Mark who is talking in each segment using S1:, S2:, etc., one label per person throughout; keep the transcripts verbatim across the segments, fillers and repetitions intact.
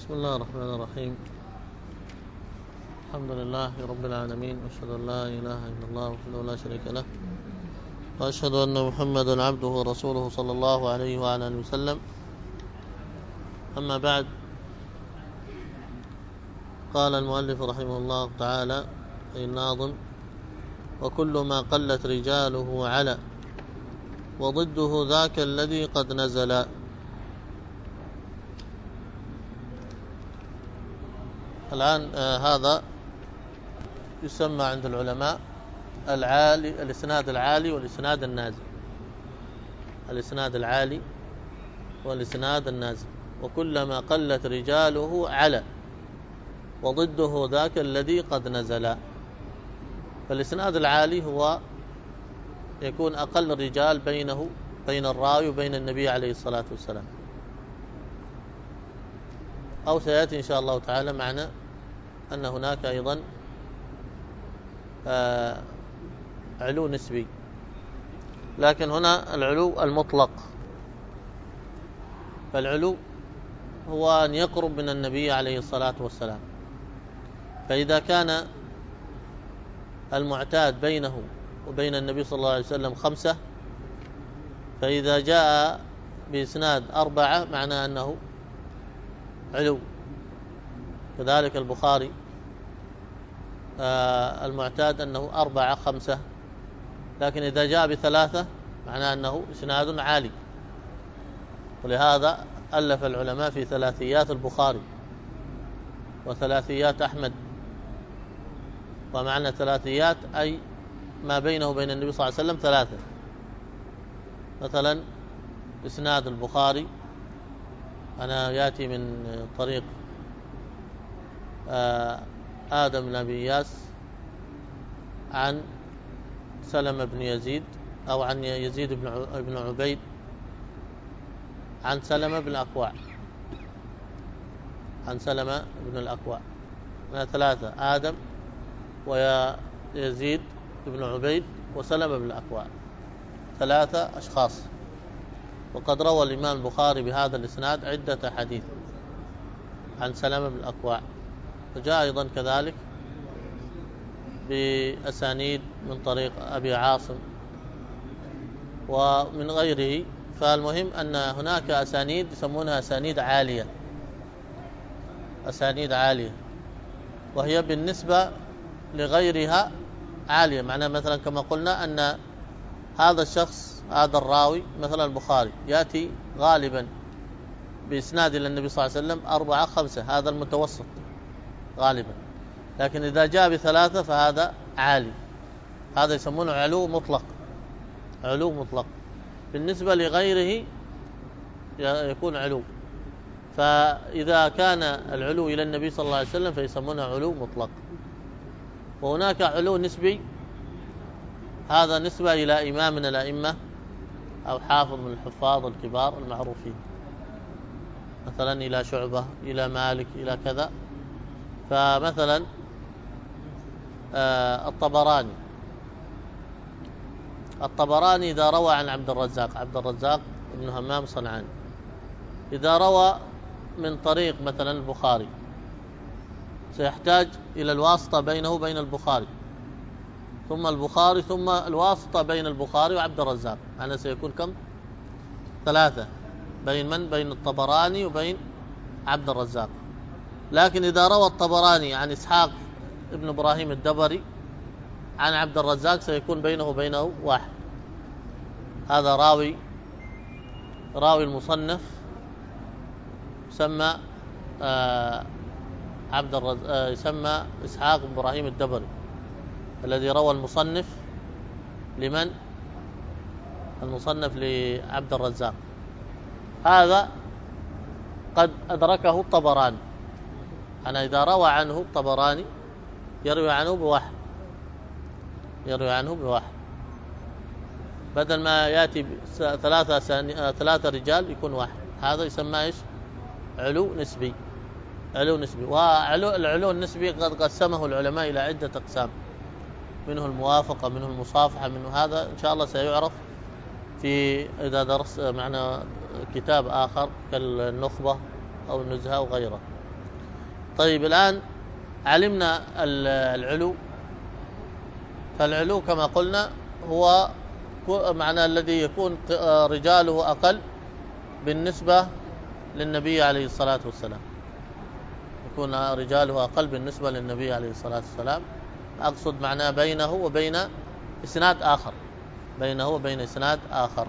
S1: بسم الله الرحمن الرحيم. الحمد لله رب العالمين، وأشهد أن لا إله إلا الله وحده لا شريك له، وأشهد أن محمدا عبده ورسوله صلى الله عليه وعلى آله وسلم. أما بعد، قال المؤلف رحمه الله تعالى أي الناظم: وكل ما قلت رجاله على، وضده ذاك الذي قد نزل. الآن آه هذا يسمى عند العلماء العالي، الإسناد العالي والإسناد النازل. الإسناد العالي والإسناد النازل. وكلما قلت رجاله على، وضده ذاك الذي قد نزل. فالإسناد العالي هو يكون أقل الرجال بينه بين الراوي وبين النبي عليه الصلاة والسلام، أو سيأتي إن شاء الله تعالى معنا أن هناك أيضا آه علو نسبي، لكن هنا العلو المطلق. فالعلو هو أن يقرب من النبي عليه الصلاة والسلام. فإذا كان المعتاد بينه وبين النبي صلى الله عليه وسلم خمسة، فإذا جاء بإسناد أربعة معناه أنه علو. كذلك البخاري آه المعتاد أنه أربعة خمسة، لكن إذا جاء بثلاثة معناه أنه إسناد عالي. ولهذا ألف العلماء في ثلاثيات البخاري وثلاثيات أحمد. ومعنى ثلاثيات أي ما بينه وبين النبي صلى الله عليه وسلم ثلاثة. مثلا إسناد البخاري أنا يأتي من طريق آدم بن أبي إياس عن سلمة بن يزيد، أو عن يزيد بن عبيد عن سلمة بن الأكوع، عن سلمة بن الأكوع. هنا ثلاثة: آدم ويزيد بن عبيد وسلمة بن الأكوع، ثلاثة أشخاص. وقد روى الإمام البخاري بهذا الإسناد عدة حديث عن سلمة بن الأكوع. وجاء أيضا كذلك بأسانيد من طريق أبي عاصم ومن غيره. فالمهم أن هناك أسانيد يسمونها أسانيد عالية، أسانيد عالية، وهي بالنسبة لغيرها عالية. معناه مثلا كما قلنا أن هذا الشخص، هذا الراوي مثلا البخاري، يأتي غالبا بإسناد إلى النبي صلى الله عليه وسلم أربعة خمسة، هذا المتوسط غالبا. لكن إذا جاء بثلاثة فهذا عالي، هذا يسمونه علو مطلق، علو مطلق. بالنسبة لغيره يكون علو. فإذا كان العلو إلى النبي صلى الله عليه وسلم فيسمونه علو مطلق. وهناك علو نسبي، هذا نسبة إلى إمام من الأئمة أو حافظ من الحفاظ الكبار المعروفين، مثلا إلى شعبة، إلى مالك، إلى كذا. فمثلا آه الطبراني الطبراني إذا روى عن عبد الرزاق، عبد الرزاق بن همام صنعاني، إذا روى من طريق مثلا البخاري سيحتاج إلى الواسطة بينه وبين البخاري، ثم البخاري، ثم الواسطة بين البخاري وعبد الرزاق. يعني سيكون كم؟ ثلاثة. بين من؟ بين الطبراني وبين عبد الرزاق. لكن إذا روى الطبراني عن إسحاق ابن إبراهيم الدبري عن عبد الرزاق سيكون بينه وبينه واحد. هذا راوي راوي المصنف يسمى آه عبد الرز... آه يسمى إسحاق بن إبراهيم الدبري، الذي روى المصنف لمن؟ المصنف لعبد الرزاق. هذا قد أدركه الطبراني. أنا إذا روى عنه الطبراني يروي عنه بواحد، يروي عنه بواحد، بدل ما يأتي ثلاثة ساني... ثلاثة رجال يكون واحد. هذا يسمى إيش؟ علو نسبي. علو نسبي. والعلو النسبي قد قسمه العلماء إلى عدة أقسام، منه الموافقة، منه المصافحة، منه هذا إن شاء الله سيعرف في إذا درس معنا كتاب آخر كالنخبة أو النزهة أو غيره. طيب الآن علمنا العلو، فالعلو كما قلنا هو معنى الذي يكون رجاله أقل بالنسبة للنبي عليه الصلاة والسلام، يكون رجاله أقل بالنسبة للنبي عليه الصلاة والسلام. أقصد معناه بينه وبين إسناد آخر، بينه وبين إسناد آخر.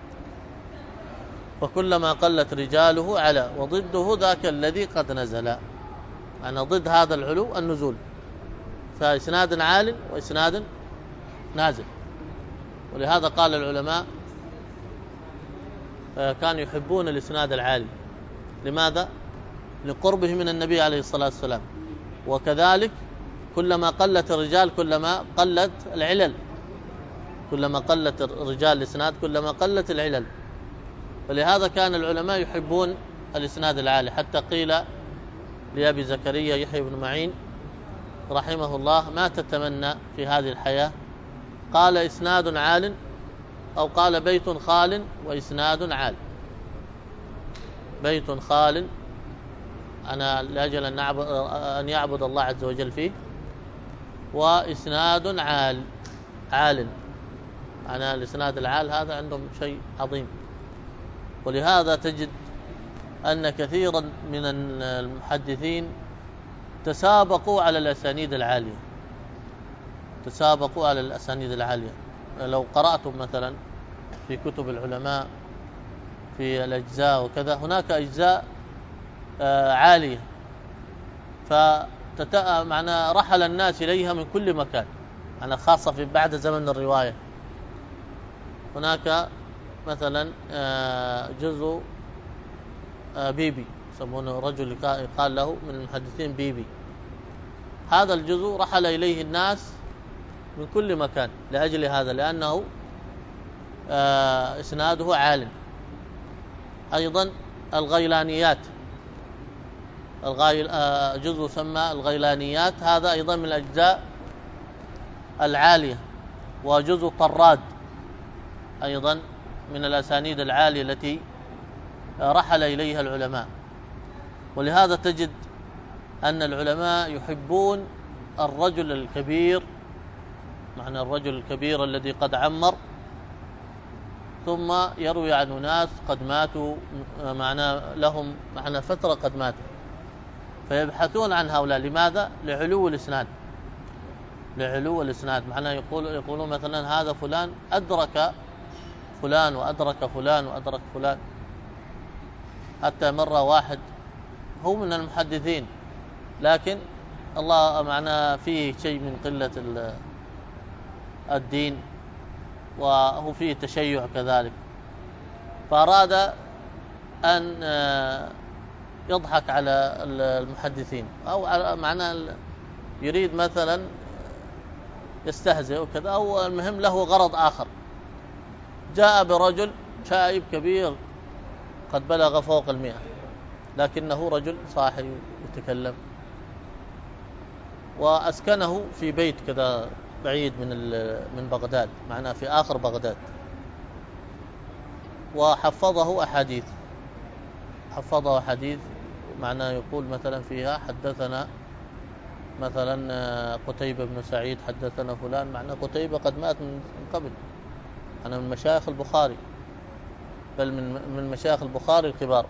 S1: وكلما قلت رجاله على، وضده ذاك الذي قد نزل، يعني ضد هذا العلو النزول، فإسناد عال وإسناد نازل. ولهذا قال العلماء كانوا يحبون الإسناد العالي. لماذا؟ لقربه من النبي عليه الصلاة والسلام. وكذلك كلما قلت الرجال كلما قلت العلل، كلما قلت الرجال الإسناد كلما قلت العلل. ولهذا كان العلماء يحبون الإسناد العالي، حتى قيل لأبي زكريا يحيى بن معين رحمه الله: ما تتمنى في هذه الحياة؟ قال: إسناد عال، أو قال: بيت خال وإسناد عال. بيت خال أنا لأجل أن, أن يعبد الله عز وجل فيه، وإسناد عال عال أنا الإسناد العال هذا عندهم شيء عظيم. ولهذا تجد أن كثيرا من المحدثين تسابقوا على الأسانيد العالية، تسابقوا على الأسانيد العالية. لو قرأتم مثلا في كتب العلماء في الأجزاء وكذا، هناك أجزاء عالية فتتأ معنى رحل الناس إليها من كل مكان، أنا خاصة في بعد زمن الرواية. هناك مثلا جزء بيبي يسمونه، رجل قال له من المحدثين بيبي، هذا الجزء رحل إليه الناس من كل مكان لأجل هذا، لأنه إسناده عال. أيضا الغيلانيات، جزء سمى الغيلانيات، هذا أيضا من الأجزاء العالية. وجزء طراد أيضا من الأسانيد العالية التي رحل إليها العلماء. ولهذا تجد أن العلماء يحبون الرجل الكبير، معنى الرجل الكبير الذي قد عمر ثم يروي عن ناس قد ماتوا، معنى لهم معنى فترة قد ماتوا، فيبحثون عن هؤلاء. لماذا؟ لعلو الإسناد، لعلو الإسناد. معنى يقول يقولون مثلا هذا فلان أدرك فلان وأدرك فلان وأدرك فلان. حتى مرة واحد هو من المحدثين لكن الله معناه فيه شيء من قلة الدين، وهو فيه تشيع كذلك، فأراد أن يضحك على المحدثين، أو معناه يريد مثلا يستهزئ وكذا، أو المهم له غرض آخر. جاء برجل شائب كبير قد بلغ فوق المئة، لكنه رجل صاحي يتكلم، وأسكنه في بيت كذا بعيد من من بغداد، معناه في آخر بغداد، وحفظه أحاديث، حفظه أحاديث معناه يقول مثلا فيها حدثنا مثلا قتيبة بن سعيد حدثنا فلان، معناه قتيبة قد مات من قبل، أنا من مشايخ البخاري، بل من من مشايخ البخاري الكبار.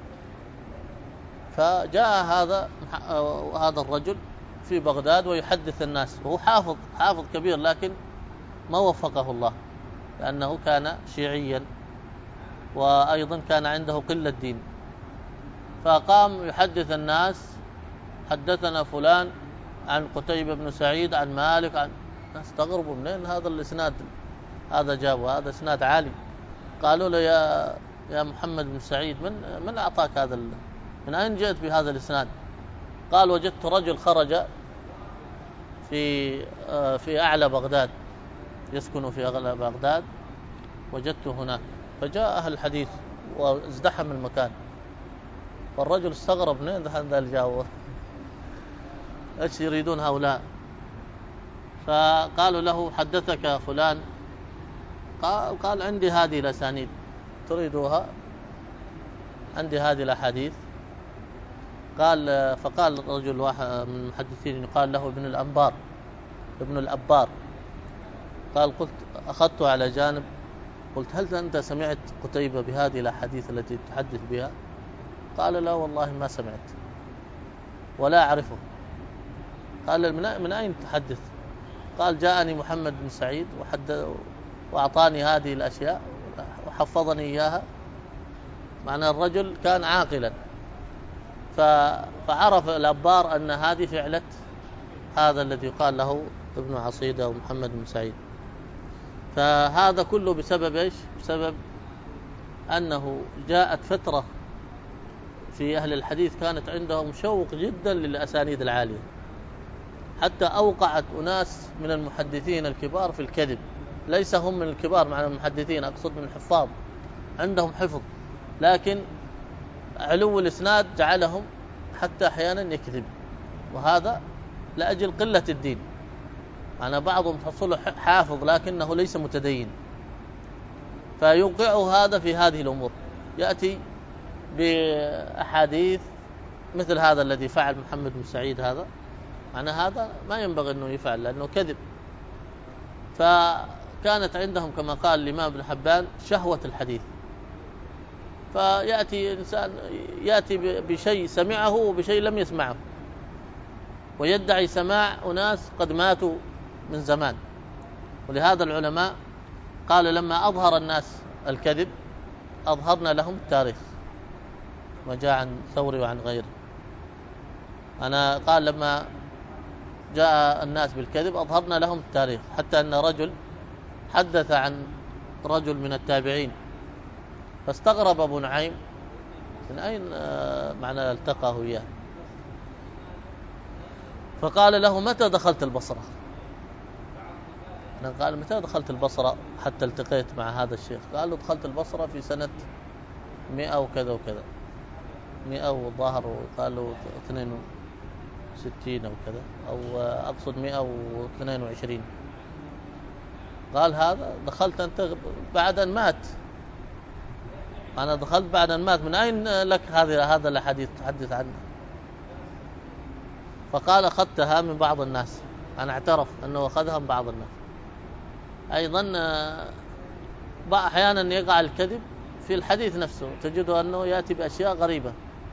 S1: فجاء هذا هذا الرجل في بغداد ويحدث الناس، وهو حافظ حافظ كبير، لكن ما وفقه الله، لأنه كان شيعيا وأيضا كان عنده قلة دين. فقام يحدث الناس حدثنا فلان عن قتيبة بن سعيد عن مالك عن، استغربوا منين هذا الإسناد هذا جاب، وهذا إسناد عالي. قالوا له يا يا محمد بن سعيد من من أعطاك هذا، من أين جئت بهذا الإسناد؟ قال وجدت رجل خرج في في أعلى بغداد، يسكن في أعلى بغداد، وجدته هناك. فجاء أهل الحديث وازدحم المكان، فالرجل استغرب منين هذا الجو، ايش يريدون هؤلاء؟ فقالوا له حدثك فلان؟ قال, قال عندي هذه الأسانيد تريدوها؟ عندي هذه الأحاديث. قال فقال رجل واحد من المحدثين يقال له ابن الأنبار ابن الأبار، قال قلت أخذته على جانب قلت هل أنت سمعت قتيبة بهذه الأحاديث التي تحدث بها؟ قال لا والله ما سمعت ولا أعرفه. قال من أين تحدث؟ قال جاءني محمد بن سعيد وحدث وأعطاني هذه الأشياء وحفظني إياها. معنى الرجل كان عاقلا، فعرف الأبار أن هذه فعلة هذا الذي يقال له ابن عصيدة ومحمد بن سعيد. فهذا كله بسبب إيش؟ بسبب أنه جاءت فترة في أهل الحديث كانت عندهم شوق جدا للأسانيد العالية، حتى أوقعت أناس من المحدثين الكبار في الكذب. ليس هم من الكبار معنى المحدثين، أقصد من الحفاظ، عندهم حفظ، لكن علو الإسناد جعلهم حتى أحيانا يكذب، وهذا لأجل قلة الدين. أنا بعضهم تحصله حافظ لكنه ليس متدين، فيوقعه هذا في هذه الأمور، يأتي بأحاديث مثل هذا الذي فعل محمد بن سعيد. هذا معنى هذا ما ينبغي أنه يفعل لأنه كذب. فكانت عندهم كما قال الإمام ابن حبان شهوة الحديث، فيأتي إنسان يأتي بشيء سمعه وبشيء لم يسمعه، ويدعي سماع أناس قد ماتوا من زمان. ولهذا العلماء قال لما أظهر الناس الكذب أظهرنا لهم التاريخ، وجاء عن ثوري وعن غيره. أنا قال لما جاء الناس بالكذب أظهرنا لهم التاريخ، حتى أن رجل حدث عن رجل من التابعين فاستغرب أبو نعيم من أين معنى التقاه إياه، فقال له متى دخلت البصرة؟ قال متى دخلت البصرة حتى التقيت مع هذا الشيخ؟ قال له دخلت البصرة في سنة مئة وكذا وكذا، مئة وظاهر وقال له اثنين وستين أو كذا، أو أقصد مئة واثنين وعشرين. قال هذا دخلت أنت بعد أن مات، أنا دخلت بعد أن مات، من أين لك هذا هذا الحديث تحدث عنه؟ فقال أخذتها من بعض الناس. أنا اعترف أنه أخذها من بعض الناس. أيضا أحيانا يقع الكذب في الحديث نفسه، تجد أنه يأتي بأشياء غريبة.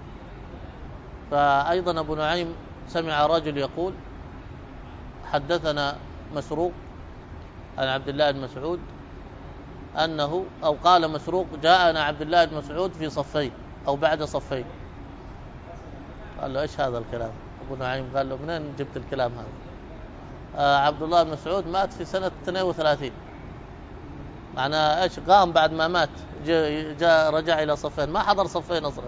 S1: فأيضا أبو نعيم سمع رجل يقول حدثنا مسروق عن عبد الله بن مسعود أنه أو قال مسروق جاءنا عبد الله بن مسعود في صفين أو بعد صفين. قال له إيش هذا الكلام؟ أبو نعيم قال له منين جبت الكلام هذا؟ آه عبد الله بن مسعود مات في سنة اثنين وثلاثين، معناه إيش؟ قام بعد ما مات جاء, جاء رجع إلى صفين، ما حضر صفين أصلا.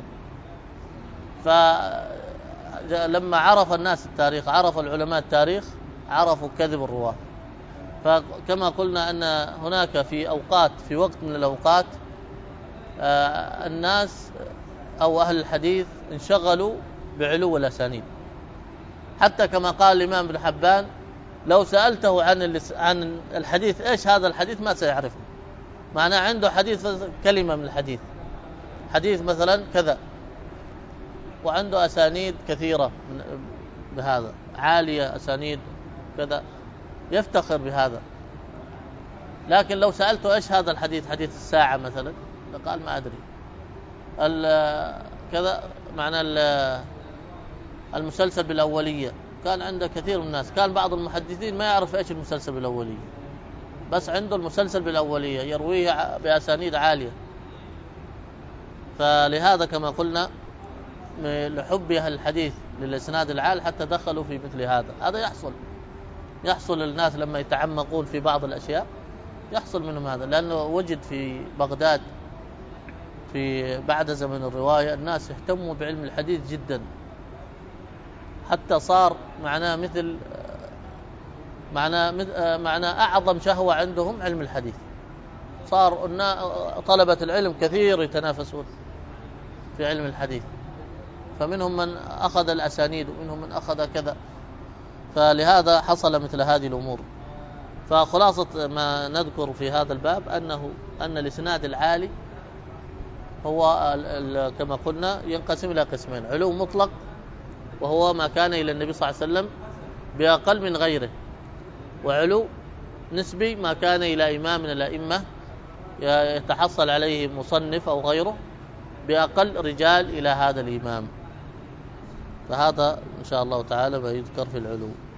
S1: فلما عرف الناس التاريخ، عرف العلماء التاريخ، عرفوا كذب الرواة. فكما قلنا أن هناك في أوقات في وقت من الأوقات آه الناس أو أهل الحديث انشغلوا بعلو الأسانيد، حتى كما قال الإمام ابن حبان لو سألته عن عن الحديث إيش هذا الحديث ما سيعرفه. معناه عنده حديث كلمة من الحديث، حديث مثلا كذا، وعنده أسانيد كثيرة بهذا عالية، أسانيد كذا، يفتخر بهذا. لكن لو سألته إيش هذا الحديث، حديث الساعة مثلا، فقال ما أدري. كذا معنى المسلسل بالأولية، كان عنده كثير من الناس، كان بعض المحدثين ما يعرف إيش المسلسل بالأولية، بس عنده المسلسل بالأولية يرويه بأسانيد عالية. فلهذا كما قلنا لحب أهل الحديث للإسناد العالي حتى دخلوا في مثل هذا. هذا يحصل يحصل للناس لما يتعمقون في بعض الأشياء، يحصل منهم هذا، لأنه وجد في بغداد في بعد زمن الرواية الناس يهتموا بعلم الحديث جدا، حتى صار معناه مثل معناه معناه أعظم شهوة عندهم علم الحديث. صار طلبة العلم كثير يتنافسون في علم الحديث، فمنهم من أخذ الأسانيد ومنهم من أخذ كذا. فلهذا حصل مثل هذه الأمور. فخلاصة ما نذكر في هذا الباب أنه أن الإسناد العالي هو كما قلنا ينقسم إلى قسمين: علو مطلق وهو ما كان إلى النبي صلى الله عليه وسلم بأقل من غيره، وعلو نسبي ما كان إلى إمام من الأئمة يتحصل عليه مصنف أو غيره بأقل رجال إلى هذا الإمام. فهذا إن شاء الله تعالى ما يذكر في العلو.